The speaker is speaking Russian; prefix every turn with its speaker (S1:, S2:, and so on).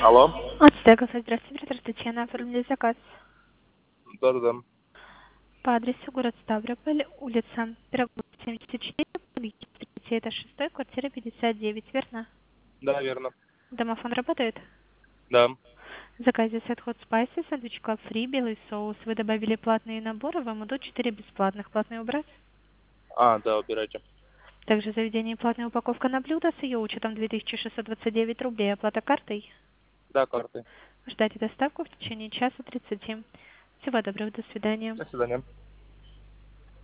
S1: Алло.
S2: Ацтека, здравствуйте, оператор Татьяна, оформили заказ
S1: Да-да-да.
S2: по адресу город Ставрополь, улица Пирогова, 74, подъезд 3, этаж 6, квартира 59, верно?
S1: Да, верно.
S2: Домофон работает?
S1: Да.
S2: В заказе сет Hot Spicy, сэндвич Club Free, белый соус. Вы добавили платные наборы, вам идут 4 бесплатных. Платные убрать?
S1: Да, убирайте.
S2: Также в заведении платная упаковка на блюдо с ее учетом 2629 рублей. Оплата картой?
S1: Да, карты.
S2: Ждайте доставку в течение часа 30. Всего доброго, до свидания.
S1: До свидания.